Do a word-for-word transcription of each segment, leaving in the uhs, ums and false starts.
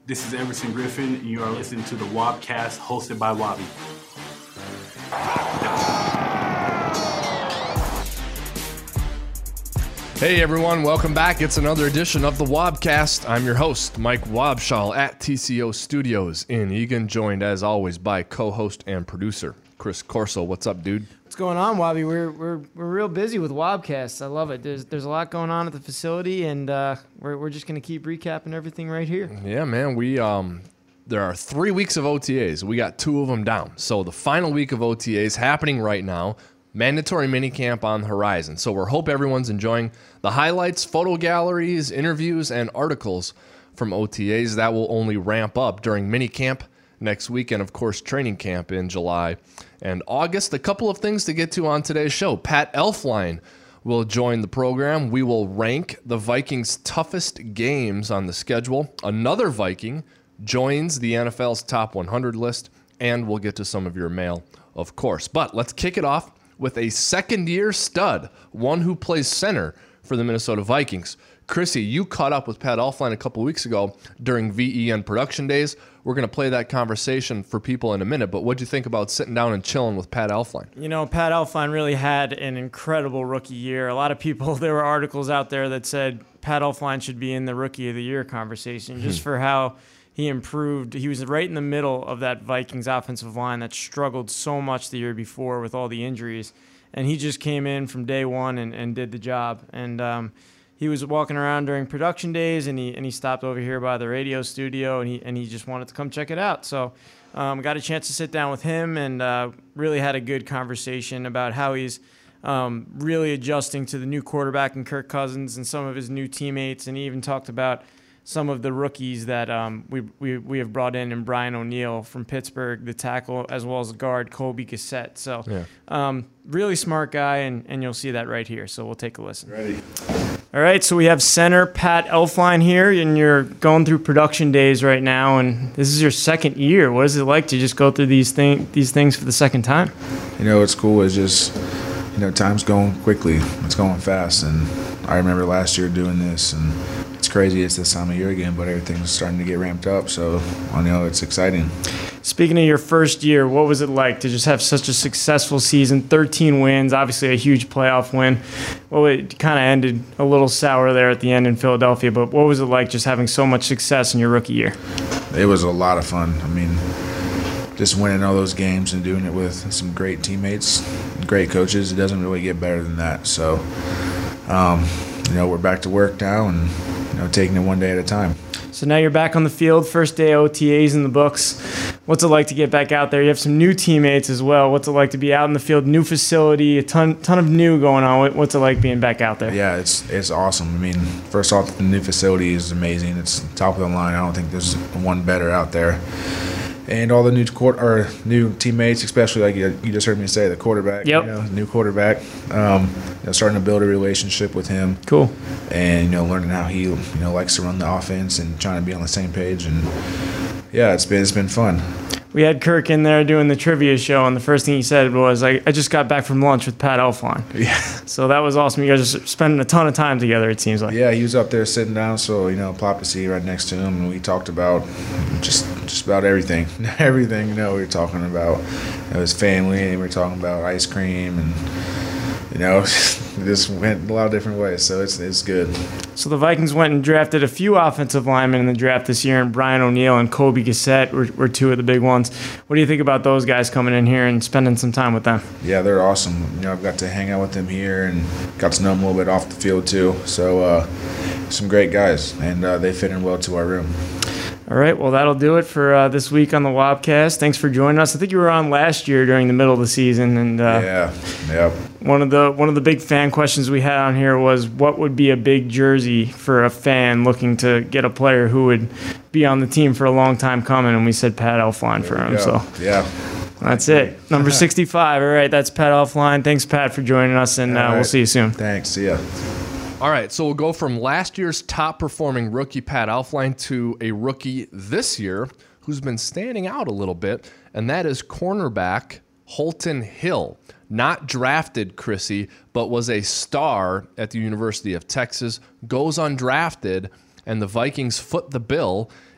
This is Everson Griffin, and you are listening to the Wobcast, hosted by Wobby. Hey everyone, welcome back. It's another edition of the Wobcast. I'm your host, Mike Wobschall at T C O Studios in Eagan, joined as always by co-host and producer Chris Corso. What's up, dude? What's going on, Wobby? We're we're we're real busy with Wobcasts. I love it. There's there's a lot going on at the facility, and uh, we're we're just gonna keep recapping everything right here. Yeah, man. We um, there are three weeks of O T As. We got two of them down. So the final week of O T As happening right now. Mandatory minicamp on the horizon. So we hope everyone's enjoying the highlights, photo galleries, interviews, and articles from O T As. That will only ramp up during minicamp next week, and of course training camp in July and August. A couple of things to get to on today's show. Pat Elflein will join the program. We will rank the Vikings' toughest games on the schedule. Another Viking joins the N F L's top one hundred list, and we'll get to some of your mail, of course. But let's kick it off with a second-year stud, one who plays center for the Minnesota Vikings. Chrissy, you caught up with Pat Elflein a couple weeks ago during V E N production days. We're going to play that conversation for people in a minute, but what'd you think about sitting down and chilling with Pat Elflein? You know, Pat Elflein really had an incredible rookie year. A lot of people, there were articles out there that said Pat Elflein should be in the Rookie of the Year conversation just for how he improved. He was right in the middle of that Vikings offensive line that struggled so much the year before with all the injuries. And he just came in from day one and, and did the job. And um, he was walking around during production days, and he and he stopped over here by the radio studio, and he and he just wanted to come check it out. So um, got a chance to sit down with him and uh, really had a good conversation about how he's um, really adjusting to the new quarterback in Kirk Cousins and some of his new teammates. And he even talked about some of the rookies that um, we, we we have brought in, and Brian O'Neill from Pittsburgh, the tackle, as well as the guard, Colby Cassette. So yeah. um, really smart guy, and, and you'll see that right here. So we'll take a listen. Ready. All right, so we have center Pat Elflein here, and you're going through production days right now, and this is your second year. What is it like to just go through these, thing, these things for the second time? You know, what's cool is just, you know, time's going quickly. It's going fast, and I remember last year doing this, and it's crazy it's this time of year again, but everything's starting to get ramped up, so I know it's exciting. Speaking of your first year, what was it like to just have such a successful season, thirteen wins, obviously a huge playoff win? Well, it kind of ended a little sour there at the end in Philadelphia, but what was it like just having so much success in your rookie year? It was a lot of fun. I mean, just winning all those games and doing it with some great teammates, great coaches, it doesn't really get better than that. So, um, you know, we're back to work now and, you know, taking it one day at a time. So now you're back on the field, first day O T As in the books. What's it like to get back out there? You have some new teammates as well. What's it like to be out in the field, new facility, a ton ton of new going on? What's it like being back out there? Yeah, it's it's awesome. I mean, first off, the new facility is amazing. It's top of the line. I don't think there's one better out there. And all the new court or new teammates, especially like you, you just heard me say, the quarterback. Yep. You know, new quarterback. Um, you know, starting to build a relationship with him. Cool. And you know, learning how he you know likes to run the offense and trying to be on the same page. And yeah, it's been it's been fun. We had Kirk in there doing the trivia show, and the first thing he said was, I, I just got back from lunch with Pat Elflein. Yeah. So that was awesome. You guys are spending a ton of time together, it seems like. Yeah, he was up there sitting down, so, you know, plopped a seat right next to him, and we talked about just just about everything. everything, you know, we were talking about you know, his family, and we were talking about ice cream, and, you know, this went a lot of different ways, so it's it's good. So the Vikings went and drafted a few offensive linemen in the draft this year, and Brian O'Neill and Colby Cassette were, were two of the big ones. What do you think about those guys coming in here and spending some time with them? Yeah, they're awesome. You know, I've got to hang out with them here and got to know them a little bit off the field too. So uh, some great guys, and uh, they fit in well to our room. All right, well, that'll do it for uh, this week on the Wobcast. Thanks for joining us. I think you were on last year during the middle of the season, and uh, yeah, yeah. One of the one of the big fan questions we had on here was, what would be a big jersey for a fan looking to get a player who would be on the team for a long time coming? And we said Pat Elflein for him. Go. So yeah, that's it. Number sixty-five. All right, that's Pat Elflein. Thanks, Pat, for joining us, and uh, right. We'll see you soon. Thanks. See ya. All right, so we'll go from last year's top-performing rookie Pat Elflein to a rookie this year who's been standing out a little bit, and that is cornerback Holton Hill. Not drafted, Chrissy, but was a star at the University of Texas, goes undrafted, and the Vikings foot the bill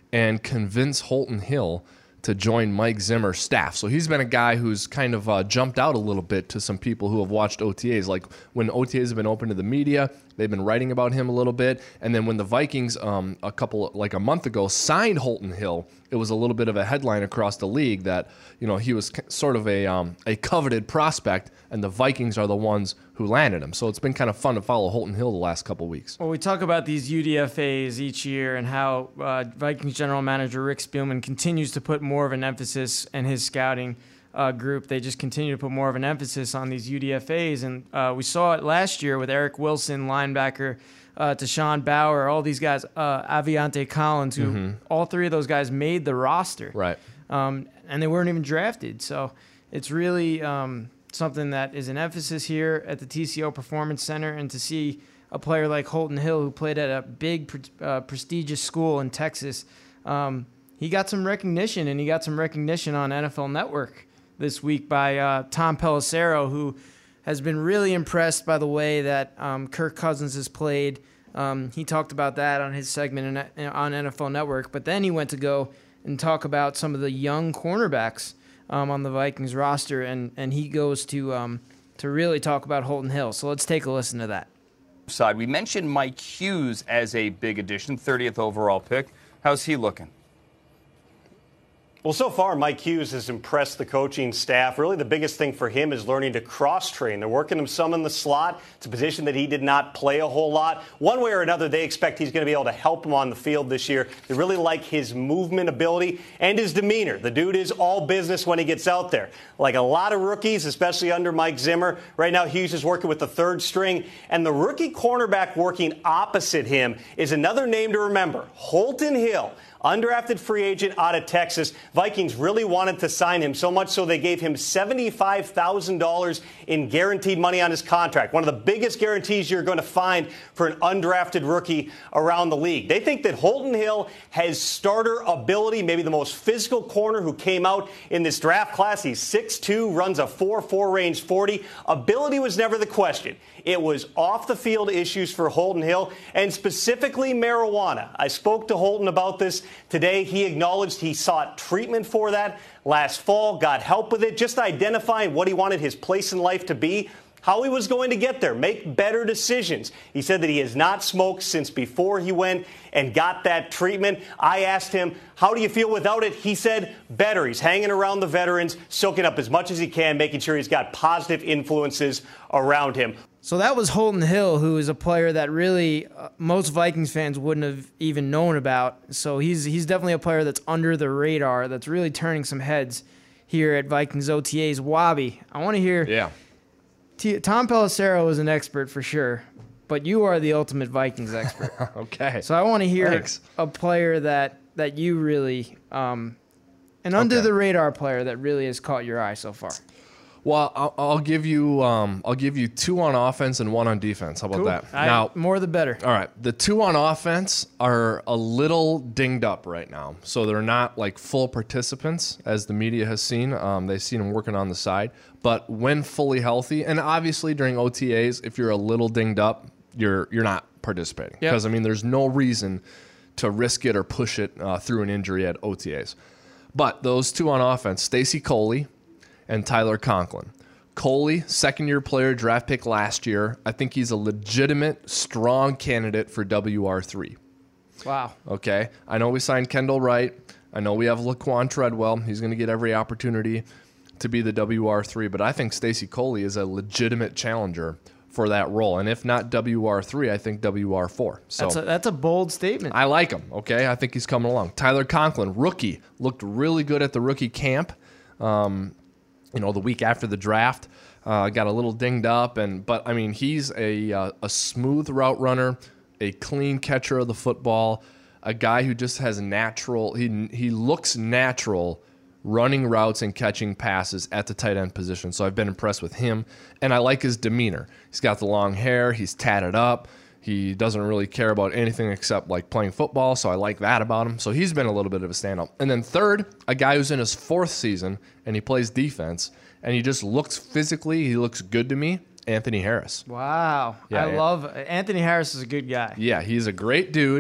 and convince Holton Hill to join Mike Zimmer's staff. So he's been a guy who's kind of uh, jumped out a little bit to some people who have watched O T As. Like when O T As have been open to the media, they've been writing about him a little bit. And then when the Vikings um, a couple, like a month ago, signed Holton Hill, it was a little bit of a headline across the league that, you know, he was sort of a um, a coveted prospect, and the Vikings are the ones who landed him. So it's been kind of fun to follow Holton Hill the last couple weeks. Well, we talk about these U D F As each year and how uh, Vikings general manager Rick Spielman continues to put more of an emphasis in his scouting uh, group. They just continue to put more of an emphasis on these U D F As. And uh, we saw it last year with Eric Wilson, linebacker, uh, to Sean Bauer, all these guys, uh, Aviante Collins, who mm-hmm. all three of those guys made the roster. Right. Um, and they weren't even drafted. So it's really um, something that is an emphasis here at the T C O Performance Center. And to see a player like Holton Hill, who played at a big, uh, prestigious school in Texas, um, he got some recognition, and he got some recognition on N F L Network this week by uh, Tom Pelissero, who has been really impressed by the way that um, Kirk Cousins has played. Um, he talked about that on his segment in, on N F L Network, but then he went to go and talk about some of the young cornerbacks um, on the Vikings roster, and, and he goes to um, to really talk about Holton Hill. So let's take a listen to that. Side, we mentioned Mike Hughes as a big addition, thirtieth overall pick. How's he looking? Well, so far, Mike Hughes has impressed the coaching staff. Really, the biggest thing for him is learning to cross-train. They're working him some in the slot. It's a position that he did not play a whole lot. One way or another, they expect he's going to be able to help him on the field this year. They really like his movement ability and his demeanor. The dude is all business when he gets out there. Like a lot of rookies, especially under Mike Zimmer, right now Hughes is working with the third string. And the rookie cornerback working opposite him is another name to remember, Holton Hill. Undrafted free agent out of Texas. Vikings really wanted to sign him, so much so they gave him seventy-five thousand dollars in guaranteed money on his contract. One of the biggest guarantees you're going to find for an undrafted rookie around the league. They think that Holton Hill has starter ability, maybe the most physical corner who came out in this draft class. He's six two, runs a four four range forty. Ability was never the question. It was off-the-field issues for Holton Hill, and specifically marijuana. I spoke to Holton about this today. He acknowledged he sought treatment for that last fall, got help with it, just identifying what he wanted his place in life to be, how he was going to get there, make better decisions. He said that he has not smoked since before he went and got that treatment. I asked him, how do you feel without it? He said, better. He's hanging around the veterans, soaking up as much as he can, making sure he's got positive influences around him. So that was Holton Hill, who is a player that really uh, most Vikings fans wouldn't have even known about. So he's he's definitely a player that's under the radar, that's really turning some heads here at Vikings O T As. Wabi, I want to hear. Yeah. T- Tom Pelissero is an expert for sure, but you are the ultimate Vikings expert. Okay. So I want to hear Thanks. a player that that you really, um, an under the radar player that really has caught your eye so far. Well, I'll, I'll give you um, I'll give you two on offense and one on defense. How about Cool. that? I, Now, more the better. all right, the two on offense are a little dinged up right now, so they're not like full participants as the media has seen. Um, they've seen them working on the side, but when fully healthy, and obviously during O T As, if you're a little dinged up, you're you're not participating Yep. because I mean, there's no reason to risk it or push it uh, through an injury at O T As. But those two on offense, Stacy Coley and Tyler Conklin. Coley, second-year player, draft pick last year. I think he's a legitimate, strong candidate for W R three. Wow. Okay? I know we signed Kendall Wright. I know we have Laquan Treadwell. He's going to get every opportunity to be the W R three, but I think Stacy Coley is a legitimate challenger for that role. And if not W R three, I think W R four. So That's a, that's a bold statement. I like him, okay? I think he's coming along. Tyler Conklin, rookie, looked really good at the rookie camp. Um, you know, the week after the draft, uh, got a little dinged up, and but I mean, he's a uh, a smooth route runner, a clean catcher of the football, a guy who just has natural. He he looks natural running routes and catching passes at the tight end position. So I've been impressed with him, and I like his demeanor. He's got the long hair. He's tatted up. He doesn't really care about anything except like playing football, so I like that about him. So he's been a little bit of a standout. And then third, a guy who's in his fourth season, and he plays defense, and he just looks physically, he looks good to me, Anthony Harris. Wow. Yeah, I yeah. love Anthony Harris is a good guy. Yeah, he's a great dude.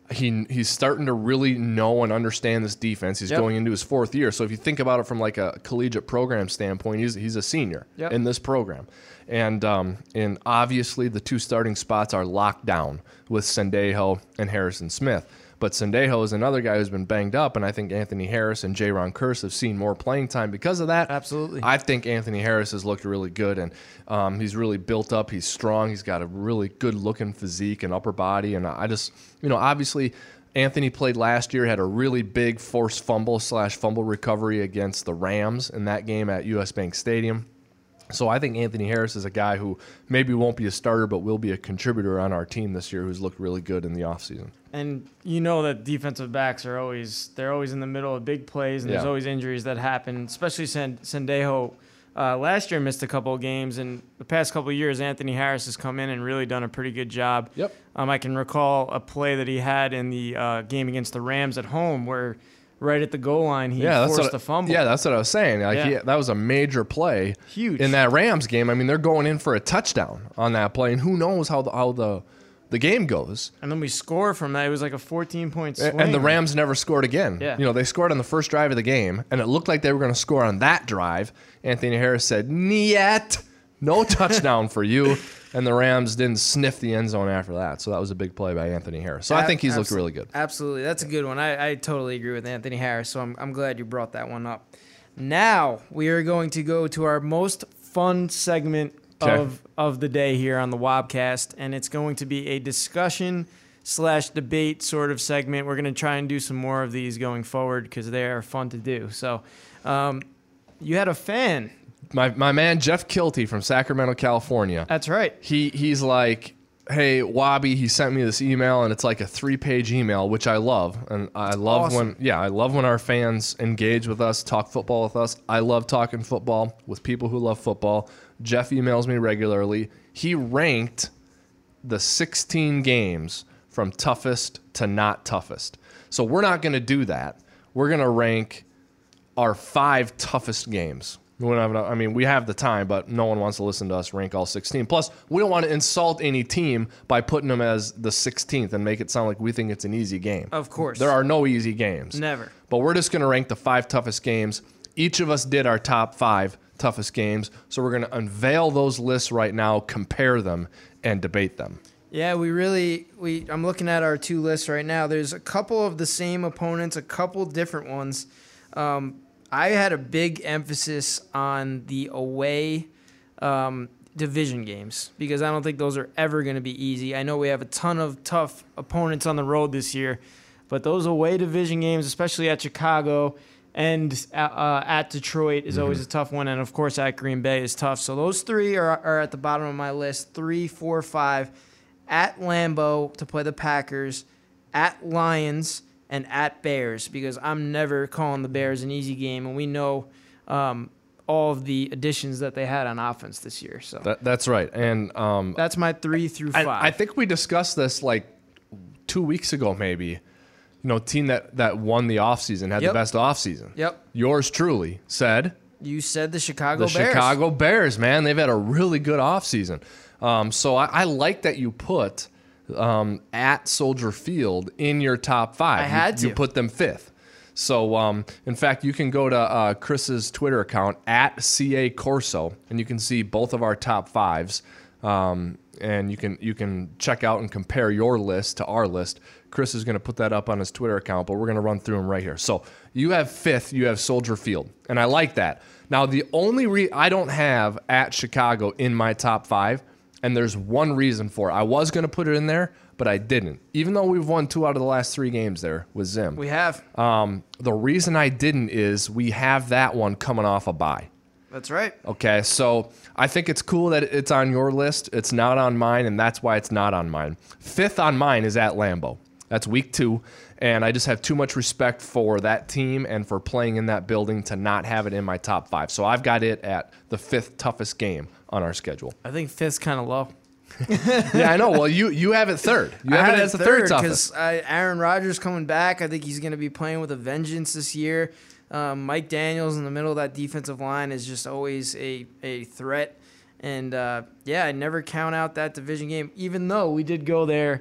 he he's starting to really know and understand this defense. He's Yep. going into his fourth year. So if you think about it from like a collegiate program standpoint, he's he's a senior Yep. in this program. And um, and obviously the two starting spots are locked down with Sendejo and Harrison Smith. But Sendejo is another guy who's been banged up, and I think Anthony Harris and J-Ron Kearse have seen more playing time because of that. Absolutely. I think Anthony Harris has looked really good, and um, he's really built up. He's strong. He's got a really good-looking physique and upper body, and I just, you know, obviously Anthony played last year, had a really big forced fumble slash fumble recovery against the Rams in that game at U S Bank Stadium. So I think Anthony Harris is a guy who maybe won't be a starter, but will be a contributor on our team this year who's looked really good in the offseason. And you know that defensive backs are always they're always in the middle of big plays, and Yeah. there's always injuries that happen. Especially Send- Sendejo uh, last year missed a couple of games, and the past couple of years Anthony Harris has come in and really done a pretty good job. Yep. Um, I can recall a play that he had in the uh, game against the Rams at home where right at the goal line he Yeah, that's forced what, a fumble. Yeah, that's what I was saying. Like Yeah. he, that was a major play. Huge. In that Rams game. I mean, they're going in for a touchdown on that play, and who knows how the, how the the game goes. And then we score from that. It was like a fourteen-point swing. And the Rams never scored again. Yeah. You know, they scored on the first drive of the game, and it looked like they were going to score on that drive. Anthony Harris said, "Niet, no touchdown for you." And the Rams didn't sniff the end zone after that. So that was a big play by Anthony Harris. So I think he's looked really good. Absolutely. That's a good one. I, I totally agree with Anthony Harris, so I'm, I'm glad you brought that one up. Now we are going to go to our most fun segment Okay. of, of the day here on the Wobcast, and it's going to be a discussion slash debate sort of segment. We're going to try and do some more of these going forward because they are fun to do. So um, you had a fan. My my man Jeff Kilty from Sacramento, California. That's right. He he's like, hey, Wobby, he sent me this email, and it's like a three-page email, which I love. And I love Awesome. when, yeah, I love when our fans engage with us, talk football with us. I love talking football with people who love football. Jeff emails me regularly. He ranked the sixteen games from toughest to not toughest. So we're not going to do that. We're going to rank our five toughest games. We don't have enough, I mean, we have the time, but no one wants to listen to us rank all sixteen. Plus, we don't want to insult any team by putting them as the sixteenth and make it sound like we think it's an easy game. Of course. There are no easy games. Never. But we're just going to rank the five toughest games. Each of us did our top five toughest games. So we're going to unveil those lists right now, compare them, and debate them. Yeah, we really we. I'm looking at our two lists right now. There's a couple of the same opponents, a couple different ones. Um, I had a big emphasis on the away um, division games because I don't think those are ever going to be easy. I know we have a ton of tough opponents on the road this year, but those away division games, especially at Chicago and uh, at Detroit, is always a tough one, and of course at Green Bay is tough. So those three are are at the bottom of my list: three, four, five. At Lambeau to play the Packers, at Lions, and at Bears, because I'm never calling the Bears an easy game, and we know um, all of the additions that they had on offense this year. So That, that's right. And um, That's my three through five. I, I think we discussed this like two weeks ago, maybe. You know, team that, that won the offseason, had Yep. the best offseason. Yep. Yours truly said You said the Chicago the Bears. Chicago Bears, man. They've had a really good offseason. Um, so I, I like that you put um, at Soldier Field in your top five. I You- had you, to. put them fifth. So, um, in fact, you can go to uh, Chris's Twitter account, at C A Corso, and you can see both of our top fives. Um, and you can you can check out and compare your list to our list. Chris is going to put that up on his Twitter account, but we're going to run through them right here. So you have fifth, you have Soldier Field, and I like that. Now, the only re- I don't have at Chicago in my top five, and there's one reason for it. I was going to put it in there, but I didn't. Even though we've won two out of the last three games there with Zim. We have. Um, the reason I didn't is we have that one coming off a bye. That's right. Okay, so I think it's cool that it's on your list. It's not on mine, and that's why it's not on mine. Fifth on mine is at Lambeau. That's week two, and I just have too much respect for that team and for playing in that building to not have it in my top five. So I've got it at the fifth toughest game on our schedule. I think fifth's kind of low. Yeah, I know. Well, you you have it third. You I have had it as the third toughest. because Aaron Rodgers coming back. I think he's going to be playing with a vengeance this year. Um, Mike Daniels in the middle of that defensive line is just always a, a threat. And, uh, yeah, I never count out that division game, even though we did go there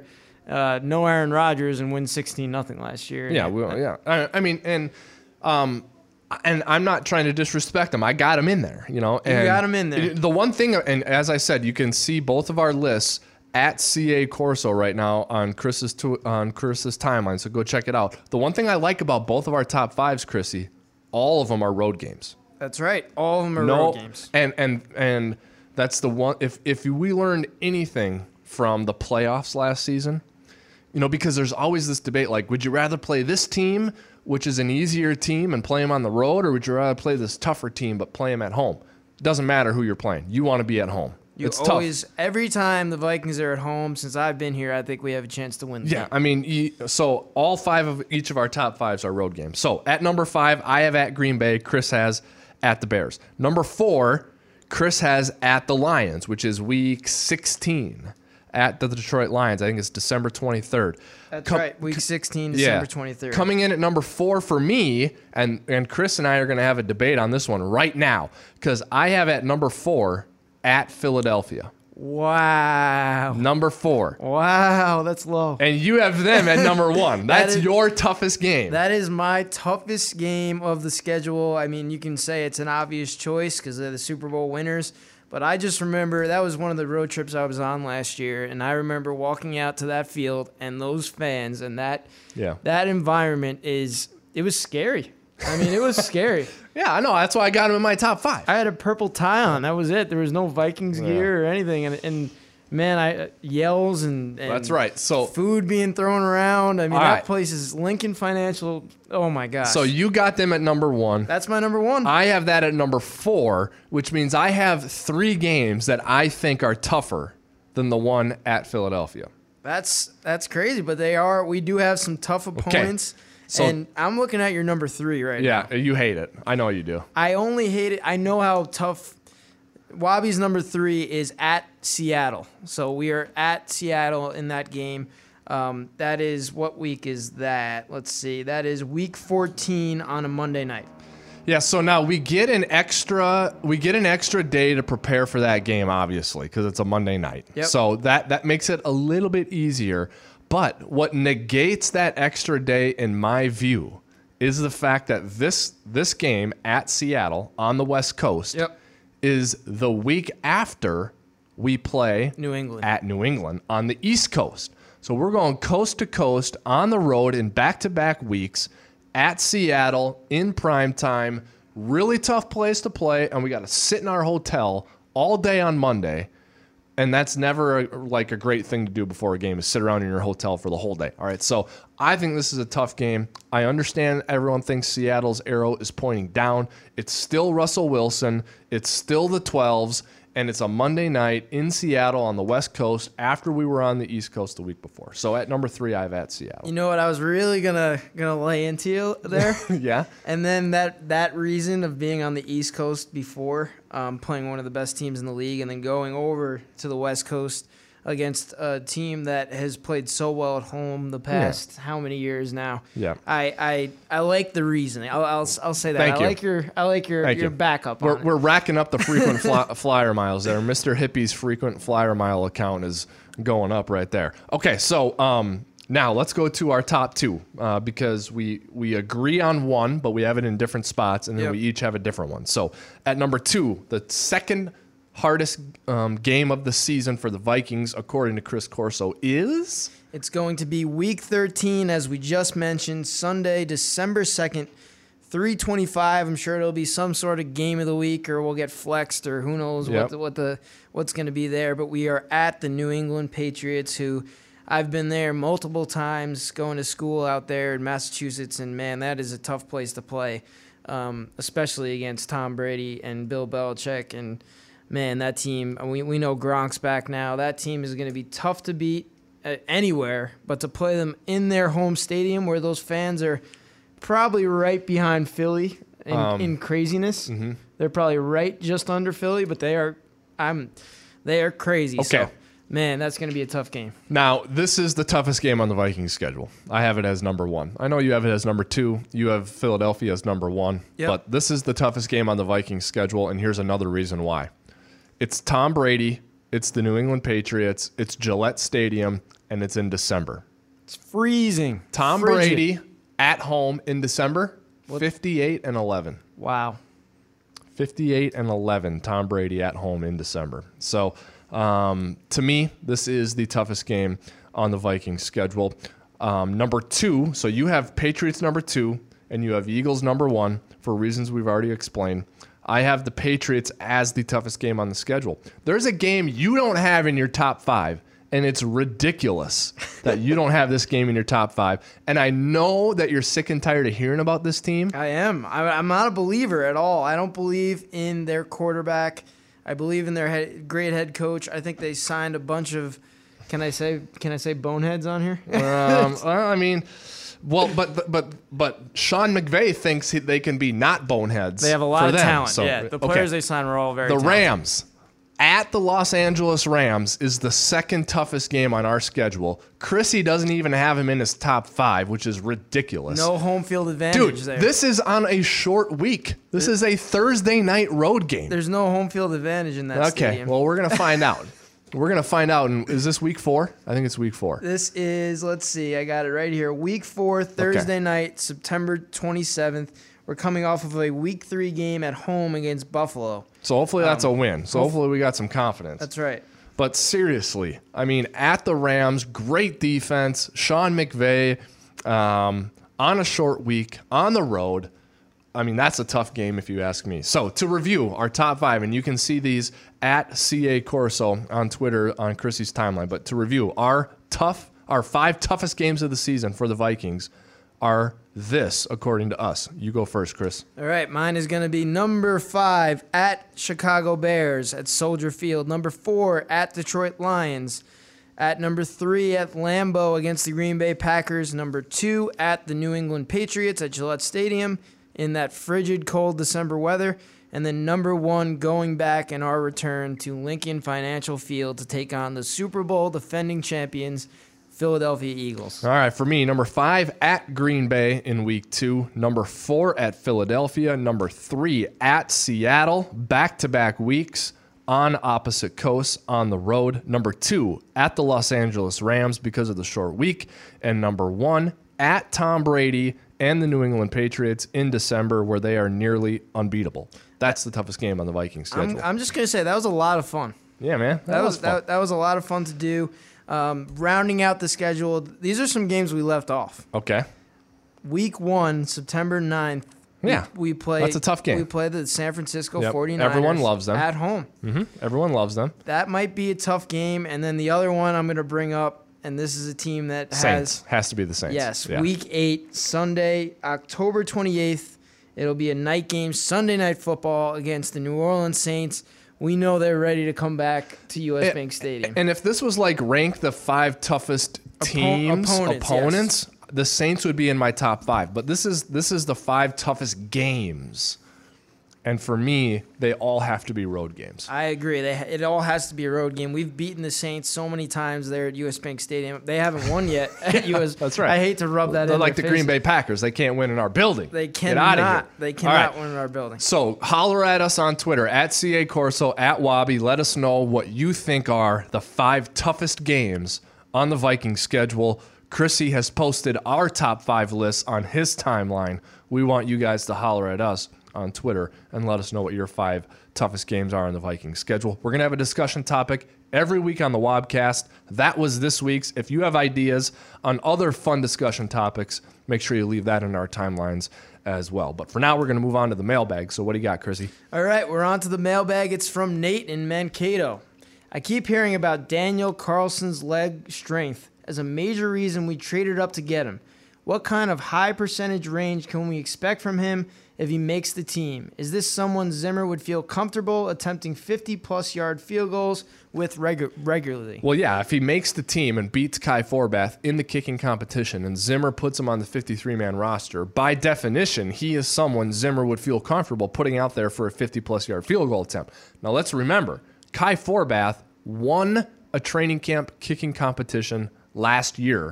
uh, no Aaron Rodgers and win sixteen nothing last year. Yeah, we, yeah. I, I mean, and um, and I'm not trying to disrespect him. I got him in there, you know. And You got him in there. The one thing, and as I said, you can see both of our lists at C A Corso right now on Chris's to, on Chris's timeline. So go check it out. The one thing I like about both of our top fives, Chrissy, all of them are road games. That's right. All of them are No, road games. and and and that's the one. If if we learned anything from the playoffs last season, you know, because there's always this debate, like, would you rather play this team, which is an easier team, and play them on the road, or would you rather play this tougher team but play them at home? It doesn't matter who you're playing. You want to be at home. You it's always, tough. every time the Vikings are at home, since I've been here, I think we have a chance to win the Yeah, game. I mean, you- so all five of each of our top fives are road games. So at number five, I have at Green Bay. Chris has at the Bears. Number four, Chris has at the Lions, which is week sixteen at the Detroit Lions. I think it's December twenty-third. That's Com- right. Week sixteen, December twenty-third. Coming in at number four for me, and, and Chris and I are going to have a debate on this one right now, because I have at number four at Philadelphia. Wow. Number four. Wow, that's low. And you have them at number one. That's is- your toughest game. That is my toughest game of the schedule. I mean, you can say it's an obvious choice because they're the Super Bowl winners. But I just remember that was one of the road trips I was on last year, and I remember walking out to that field and those fans and that Yeah. that environment is it was scary. I mean, it was scary. Yeah, I know. That's why I got him in my top five. I had a purple tie on. That was it. There was no Vikings gear or anything, and and man, I uh, yells and, and That's right. So food being thrown around. I mean, All that right. place is Lincoln Financial. Oh my gosh. so you got them at number one. That's my number one. I have that at number four, which means I have three games that I think are tougher than the one at Philadelphia. That's that's crazy, but they are. We do have some tough opponents. So- and I'm looking at your number three right Yeah, now. you hate it. I know you do. I only hate it. I know how tough. Wabi's number three is at Seattle. So we are at Seattle in that game. Um, that is, what week is that? Let's see. That is week fourteen on a Monday night. Yeah, so now we get an extra we get an extra day to prepare for that game, obviously, because it's a Monday night. Yep. So that that makes it a little bit easier. But what negates that extra day, in my view, is the fact that this this game at Seattle on the West Coast Yep. is the week after we play New England. at New England on the East Coast. So we're going coast to coast on the road in back-to-back weeks at Seattle in prime time. Really tough place to play, and we got to sit in our hotel all day on Monday. And that's never a, like a great thing to do before a game, is sit around in your hotel for the whole day. All right, so I think this is a tough game. I understand everyone thinks Seattle's arrow is pointing down. It's still Russell Wilson. It's still the twelves, and it's a Monday night in Seattle on the West Coast after we were on the East Coast the week before. So at number three, I have at Seattle. You know what? I was really gonna gonna lay into you there. Yeah? And then that that reason of being on the East Coast before, um, playing one of the best teams in the league, and then going over to the West Coast against a team that has played so well at home the past how many years now? Yeah. I I, I like the reasoning. I'll, I'll I'll say that. Thank I you. like your I like your Thank your you. backup. We're, on it. we're racking up the frequent fly, flyer miles there. Mister Hippie's frequent flyer mile account is going up right there. Okay, so um, now let's go to our top two uh, because we we agree on one, but we have it in different spots, and then Yep. we each have a different one. So at number two, the second hardest um, game of the season for the Vikings, according to Chris Corso, is It's going to be week thirteen, as we just mentioned, Sunday, December second, three twenty-five. I'm sure it'll be some sort of game of the week, or we'll get flexed, or who knows Yep. what the, what the what's going to be there. But we are at the New England Patriots, who I've been there multiple times, going to school out there in Massachusetts, and man, that is a tough place to play, um, especially against Tom Brady and Bill Belichick. And man, that team, we we know Gronk's back now. That team is going to be tough to beat uh, anywhere, but to play them in their home stadium where those fans are probably right behind Philly in, Um, in craziness. mm-hmm. They're probably right just under Philly, but they are, I'm, they are crazy. Okay. So, man, that's going to be a tough game. Now, this is the toughest game on the Vikings schedule. I have it as number one. I know you have it as number two. You have Philadelphia as number one. Yep. But this is the toughest game on the Vikings schedule, and here's another reason why. It's Tom Brady It's the New England Patriots. It's Gillette Stadium, and it's in December. It's freezing. Tom Frigid. Brady at home in December, fifty-eight and eleven. Wow. fifty-eight and eleven, Tom Brady at home in December. So, um, to me, this is the toughest game on the Vikings schedule. Um, number two, so you have Patriots number two, and you have Eagles number one for reasons we've already explained. I have the Patriots as the toughest game on the schedule. There's a game you don't have in your top five, and it's ridiculous that you don't have this game in your top five. And I know that you're sick and tired of hearing about this team. I am. I, I'm not a believer at all. I don't believe in their quarterback. I believe in their head, great head coach. I think they signed a bunch of, can I say, can I say boneheads on here? um, well, I mean, well, but but but, but Sean McVay thinks he, they can be not boneheads. They have a lot for of them. talent. So, yeah, the okay. players they signed were all very The talented. Rams at the Los Angeles Rams is the second toughest game on our schedule. Chrissy doesn't even have him in his top five, which is ridiculous. No home field Dude, advantage there. this is on a short week. This is a Thursday night road game. There's no home field advantage in that Okay, stadium. well, we're going to find out. We're going to find out. And is this week four? I think it's week four. This is, let's see, I got it right here. Week four, Thursday night, September twenty-seventh. We're coming off of a week three game at home against Buffalo. So hopefully that's Um, a win. So hopefully we got some confidence. That's right. But seriously, I mean, at the Rams, great defense. Sean McVay um, on a short week, on the road. I mean, that's a tough game if you ask me. So to review our top five, and you can see these at C A Corso on Twitter on Chrissy's timeline. But to review, our tough, our five toughest games of the season for the Vikings are this, according to us. You go first, Chris. All right, mine is going to be number five at Chicago Bears at Soldier Field. Number four at Detroit Lions. At number three at Lambeau against the Green Bay Packers. Number two at the New England Patriots at Gillette Stadium in that frigid, cold December weather. And then number one, going back in our return to Lincoln Financial Field to take on the Super Bowl defending champions, Philadelphia Eagles. All right, for me, number five at Green Bay in week two. Number four at Philadelphia. Number three at Seattle. Back-to-back weeks on opposite coasts on the road. Number two at the Los Angeles Rams because of the short week. And number one at Tom Brady and the New England Patriots in December, where they are nearly unbeatable. That's the toughest game on the Vikings schedule. I'm, I'm just going to say that was a lot of fun. yeah, man. That, That, was was fun. that, that was a lot of fun to do. Um, rounding out the schedule, these are some games we left off. Okay. Week one, September ninth. we- Yeah, We play. that's a tough game. We play the San Francisco Yep, 49ers. everyone loves them. At home. hmm Everyone loves them. That might be a tough game. And then the other one I'm going to bring up, and this is a team that Saints. has. Has to be the Saints. Yes, Yeah. week eight, Sunday, October twenty-eighth. It'll be a night game, Sunday night football against the New Orleans Saints. We know they're ready to come back to U S. And- Bank Stadium. And if this was like rank the five toughest Oppo- teams, opponents, opponents, the Saints would be in my top five. But this is this is the five toughest games. And for me, they all have to be road games. I agree. They, it all has to be a road game. We've beaten the Saints so many times there at U S. Bank Stadium. They haven't won yet at U S. That's right. I hate to rub that They're in like the their Green faces. Bay Packers. They can't win in our building. They Get out of here. cannot. They All cannot right. win in our building. So holler at us on Twitter, at C A Corso, at Wabi. Let us know what you think are the five toughest games on the Vikings schedule. Chrissy has posted our top five lists on his timeline. We want you guys to holler at us on Twitter and let us know what your five toughest games are on the Vikings schedule. We're going to have a discussion topic every week on the Wobcast. That was this week's. If you have ideas on other fun discussion topics, make sure you leave that in our timelines as well. But for now, we're going to move on to the mailbag. So what do you got, Chrissy? All right, we're on to the mailbag. It's from Nate in Mankato. I keep hearing about Daniel Carlson's leg strength as a major reason we traded up to get him. What kind of high percentage range can we expect from him if he makes the team? Is this someone Zimmer would feel comfortable attempting fifty-plus yard field goals with regu- regularly? Well, yeah, if he makes the team and beats Kai Forbath in the kicking competition and Zimmer puts him on the fifty-three man roster, by definition, he is someone Zimmer would feel comfortable putting out there for a fifty-plus yard field goal attempt. Now, let's remember, Kai Forbath won a training camp kicking competition last year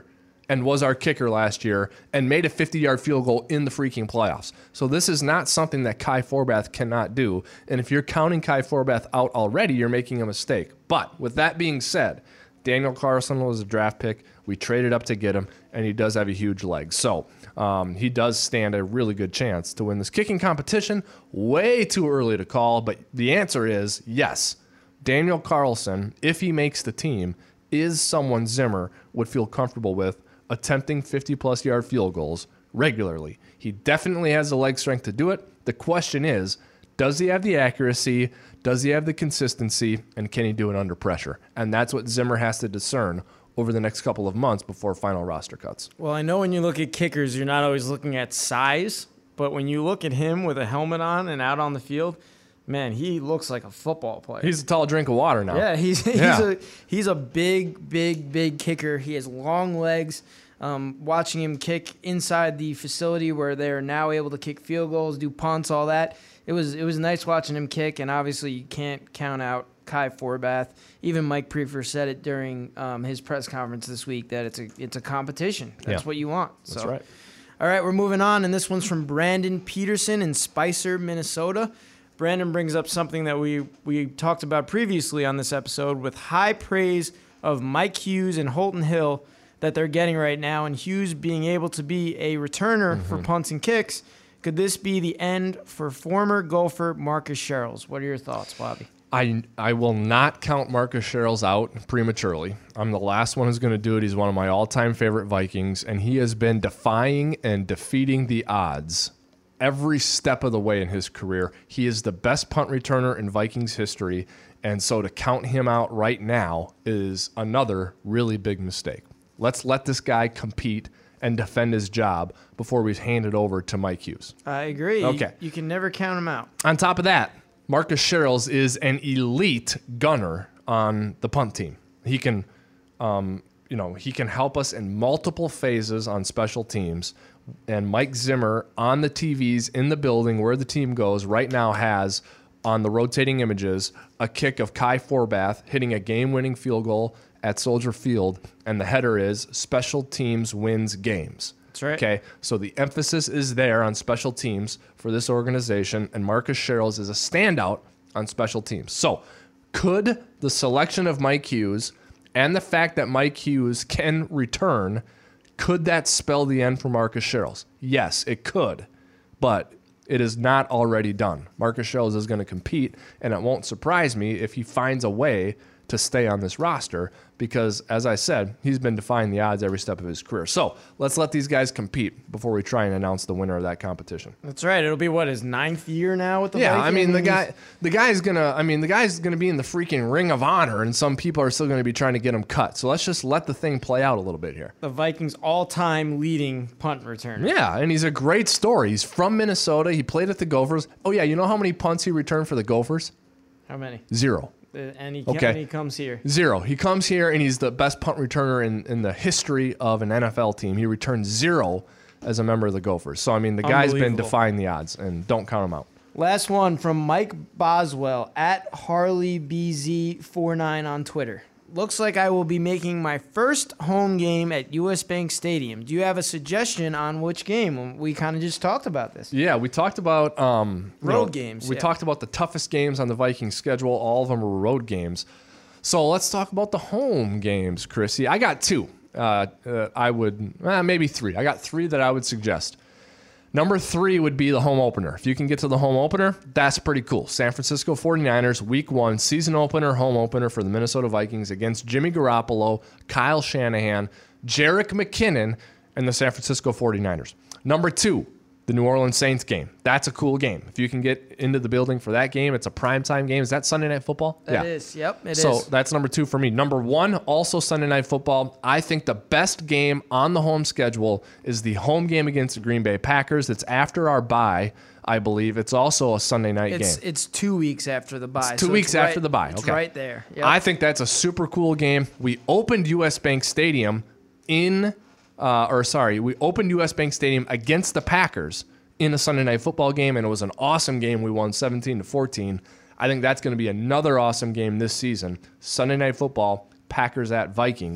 and was our kicker last year and made a fifty-yard field goal in the freaking playoffs. So this is not something that Kai Forbath cannot do. And if you're counting Kai Forbath out already, you're making a mistake. But with that being said, Daniel Carlson was a draft pick. We traded up to get him, and he does have a huge leg. So um, he does stand a really good chance to win this kicking competition. Way too early to call, but the answer is yes. Daniel Carlson, if he makes the team, is someone Zimmer would feel comfortable with attempting fifty-plus yard field goals regularly. He definitely has the leg strength to do it. The question is, does he have the accuracy? Does he have the consistency? And can he do it under pressure? And that's what Zimmer has to discern over the next couple of months before final roster cuts. Well, I know when you look at kickers, you're not always looking at size, but when you look at him with a helmet on and out on the field, man, he looks like a football player. He's a tall drink of water now. Yeah, he's he's Yeah. a he's a big, big, big kicker. He has long legs. Um, watching him kick inside the facility where they are now able to kick field goals, do punts, all that. It was it was nice watching him kick, and obviously you can't count out Kai Forbath. Even Mike Prefer said it during um, his press conference this week that it's a it's a competition. That's Yeah. what you want. That's So. right. All right, we're moving on, and this one's from Brandon Peterson in Spicer, Minnesota. Brandon brings up something that we, we talked about previously on this episode with high praise of Mike Hughes and Holton Hill that they're getting right now, and Hughes being able to be a returner Mm-hmm. for punts and kicks. Could this be the end for former Gopher Marcus Sherrills? What are your thoughts, Bobby? I I will not count Marcus Sherrills out prematurely. I'm the last one who's going to do it. He's one of my all-time favorite Vikings, and he has been defying and defeating the odds every step of the way in his career. He is the best punt returner in Vikings history, and so to count him out right now is another really big mistake. Let's let this guy compete and defend his job before we hand it over to Mike Hughes. I agree. Okay. You, you can never count him out. On top of that, Marcus Sherrills is an elite gunner on the punt team. He can, um, you know, he can help us in multiple phases on special teams. And Mike Zimmer on the T Vs in the building where the team goes right now has on the rotating images a kick of Kai Forbath hitting a game-winning field goal at Soldier Field, and the header is special teams wins games. That's right. Okay, so the emphasis is there on special teams for this organization, and Marcus Sherrills is a standout on special teams. So could the selection of Mike Hughes and the fact that Mike Hughes can return, could that spell the end for Marcus Sherrills? Yes, it could, but it is not already done. Marcus Sherrills is going to compete, and it won't surprise me if he finds a way to stay on this roster because, as I said, he's been defying the odds every step of his career. So let's let these guys compete before we try and announce the winner of that competition. That's right. It'll be, what, his ninth year now with the Yeah, Vikings? I mean the guy, the guy's gonna, I mean the guy's gonna be in the freaking Ring of Honor, and some people are still gonna be trying to get him cut. So let's just let the thing play out a little bit here. The Vikings' all-time leading punt returner. Yeah, and he's a great story. He's from Minnesota. He played at the Gophers. Oh yeah, you know how many punts he returned for the Gophers? How many? Zero. Uh, and he, Okay. and he comes here. Zero. He comes here and he's the best punt returner in, in the history of an N F L team. He returned zero as a member of the Gophers. So, I mean, the guy's been Unbelievable. defying the odds, and don't count him out. Last one from Mike Boswell at Harley B Z forty-nine on Twitter. Looks like I will be making my first home game at U S Bank Stadium. Do you have a suggestion on which game? We kind of just talked about this. Yeah, we talked about um, you Road know, games, We yeah. talked about the toughest games on the Vikings schedule. All of them were road games. So let's talk about the home games, Chrissy. I got two. Uh, uh, I would uh, maybe three. I got three that I would suggest. Number three would be the home opener. If you can get to the home opener, that's pretty cool. San Francisco forty-niners, week one, season opener, home opener for the Minnesota Vikings against Jimmy Garoppolo, Kyle Shanahan, Jerick McKinnon, and the San Francisco forty-niners. Number two, the New Orleans Saints game. That's a cool game. If you can get into the building for that game, it's a primetime game. Is that Sunday Night Football? It is. Yep, it so is. that's number two for me. Number one, also Sunday Night Football. I think the best game on the home schedule is the home game against the Green Bay Packers. It's after our bye, I believe. It's also a Sunday night It's game. it's two weeks after the bye. It's two so weeks right- after the bye. It's Okay. right there. Yep. I think that's a super cool game. We opened U S Bank Stadium in, uh, or sorry, we opened U S Bank Stadium against the Packers in a Sunday Night Football game, and it was an awesome game. We won seventeen to fourteen. I think that's going to be another awesome game this season. Sunday Night Football, Packers at Vikings.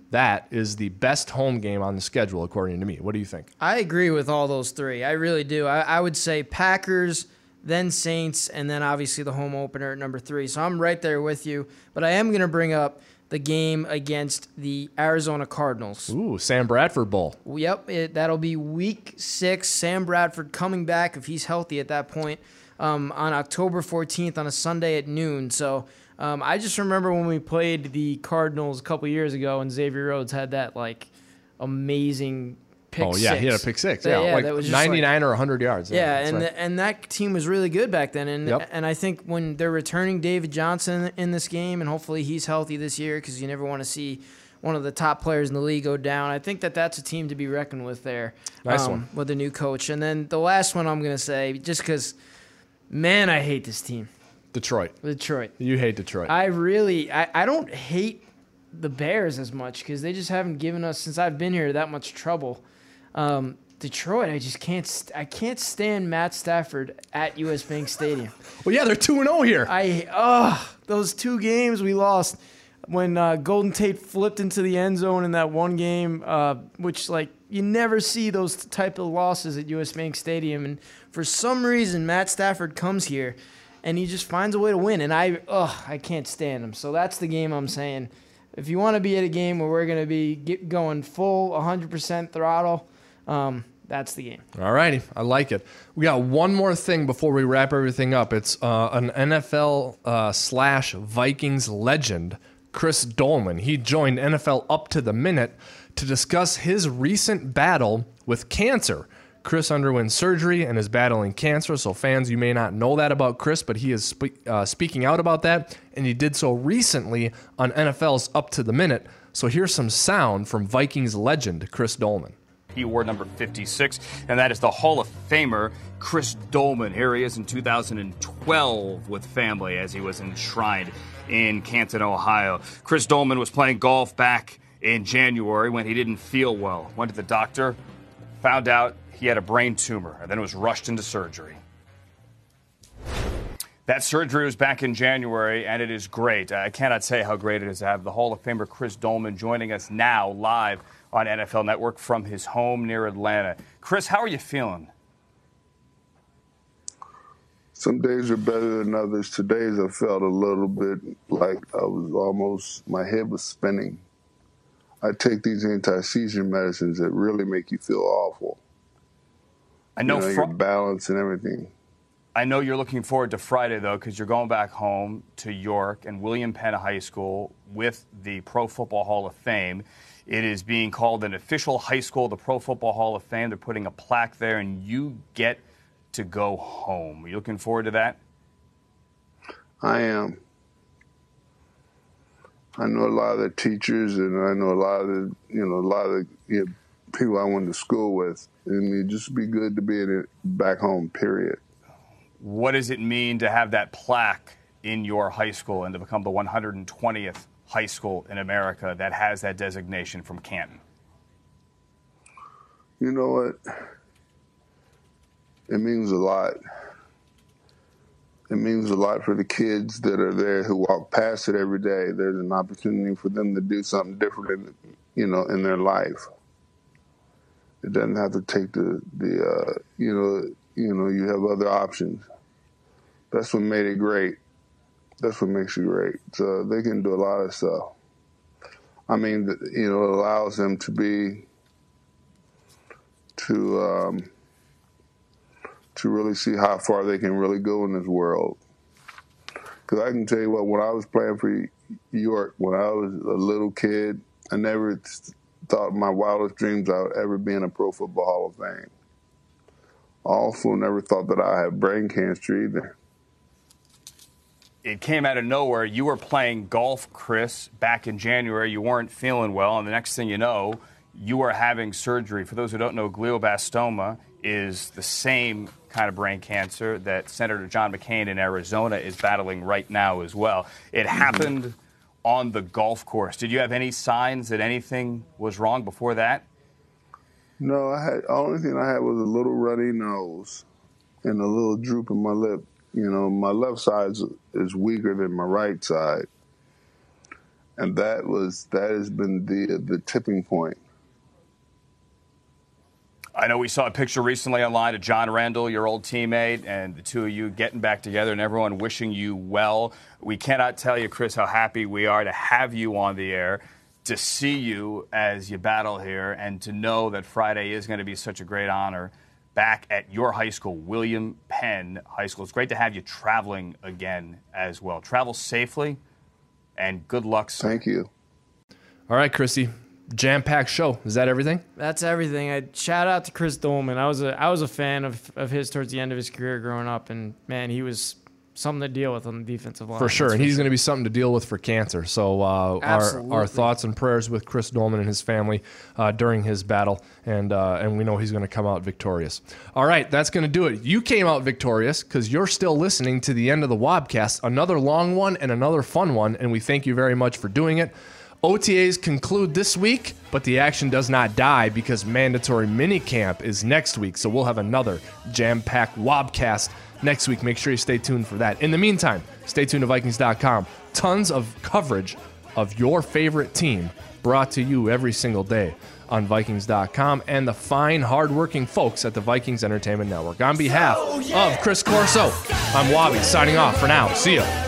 that is the best home game on the schedule, according to me. What do you think? I agree with all those three. I really do. I, I would say Packers, then Saints, and then obviously the home opener at number three. So I'm right there with you. But I am going to bring up the game against the Arizona Cardinals. Ooh, Sam Bradford Bowl. Yep, it, that'll be week six. Sam Bradford coming back, if he's healthy at that point, um, on October fourteenth on a Sunday at noon. So um, I just remember when we played the Cardinals a couple years ago and Xavier Rhodes had that, like, amazing pick Oh, yeah, six. he had a pick six. Yeah, Yeah, yeah, like that was just ninety-nine like, or one hundred yards. Yeah, that's and right. the, and that team was really good back then. And Yep. and I think when they're returning David Johnson in this game, and hopefully he's healthy this year, because you never want to see one of the top players in the league go down. I think that that's a team to be reckoned with there. Nice um, one. with a new coach. And then the last one I'm going to say, just because, man, I hate this team, Detroit. Detroit. You hate Detroit. I really, I, I don't hate the Bears as much because they just haven't given us, since I've been here, that much trouble. Um, Detroit, I just can't, st- I can't stand Matt Stafford at U S Bank Stadium. well, yeah, they're two and oh here. I, oh, those two games we lost when uh, Golden Tate flipped into the end zone in that one game, uh, which, like, you never see those type of losses at U S Bank Stadium. And for some reason, Matt Stafford comes here and he just finds a way to win. And I, oh, I can't stand him. So that's the game I'm saying. If you want to be at a game where we're going to be get going full one hundred percent throttle, um, that's the game. All righty. I like it. We got one more thing before we wrap everything up. It's uh, an N F L uh, slash Vikings legend, Chris Dolman. He joined N F L Up to the Minute to discuss his recent battle with cancer. Chris underwent surgery and is battling cancer. So fans, you may not know that about Chris, but he is spe- uh, speaking out about that. And he did so recently on N F L's Up to the Minute. So here's some sound from Vikings legend, Chris Dolman. He wore number fifty-six, and that is the Hall of Famer, Chris Dolman. Here he is in two thousand twelve with family as he was enshrined in Canton, Ohio. Chris Dolman was playing golf back in January when he didn't feel well. Went to the doctor, found out he had a brain tumor, and then was rushed into surgery. That surgery was back in January, and it is great. I cannot say how great it is to have the Hall of Famer Chris Dolman joining us now live on N F L Network from his home near Atlanta. Chris, how are you feeling? Some days are better than others. Today's I felt a little bit like I was almost, my head was spinning. I take these anti-seizure medicines that really make you feel awful. I know, you know fr- your balance and everything. I know you're looking forward to Friday, though, because you're going back home to York and William Penn High School with the Pro Football Hall of Fame. It is being called an official high school, the Pro Football Hall of Fame. They're putting a plaque there, and you get to go home. Are you looking forward to that? I am. I know a lot of the teachers, and I know a lot of the, you know, a lot of the you know, people I went to school with, and it'd just be good to be in it back home, period. What does it mean to have that plaque in your high school and to become the one hundred twentieth high school in America that has that designation from Canton? You know what? It means a lot. It means a lot for the kids that are there who walk past it every day. There's an opportunity for them to do something different, in, you know, in their life. It doesn't have to take the the uh, you know you know you have other options. That's what made it great. That's what makes it great. So they can do a lot of stuff. I mean, you know, it allows them to be to. Um, to really see how far they can really go in this world. Because I can tell you what, when I was playing for York, when I was a little kid, I never thought in my wildest dreams I would ever be in a Pro Football Hall of Fame. Also never thought that I had brain cancer either. It came out of nowhere. You were playing golf, Chris, back in January. You weren't feeling well, and the next thing you know, you are having surgery. For those who don't know, glioblastoma is the same kind of brain cancer that Senator John McCain in Arizona is battling right now as well. It happened on the golf course. Did you have any signs that anything was wrong before that? No, I had, the only thing I had was a little runny nose and a little droop in my lip. You know, my left side is, is weaker than my right side. And that was that has been the the tipping point. I know we saw a picture recently online of John Randall, your old teammate, and the two of you getting back together and everyone wishing you well. We cannot tell you, Chris, how happy we are to have you on the air, to see you as you battle here, and to know that Friday is going to be such a great honor back at your high school, William Penn High School. It's great to have you traveling again as well. Travel safely, and good luck, sir. Thank you. All right, Chrissy. Jam-packed show. Is that everything? That's everything. I shout out to Chris Dolman. I was a I was a fan of, of his towards the end of his career growing up, and man, he was something to deal with on the defensive line. For sure, and he's going to be something to deal with for cancer. So uh, our our thoughts and prayers with Chris Dolman and his family uh, during his battle, and uh, and we know he's going to come out victorious. All right, that's going to do it. You came out victorious because you're still listening to the end of the Wobcast, another long one and another fun one, and we thank you very much for doing it. O T As conclude this week, but the action does not die because mandatory minicamp is next week. So we'll have another jam-packed Wobcast next week. Make sure you stay tuned for that. In the meantime, stay tuned to Vikings dot com. Tons of coverage of your favorite team brought to you every single day on Vikings dot com and the fine, hardworking folks at the Vikings Entertainment Network. On behalf of Chris Corso, I'm Wabi signing off for now. See ya.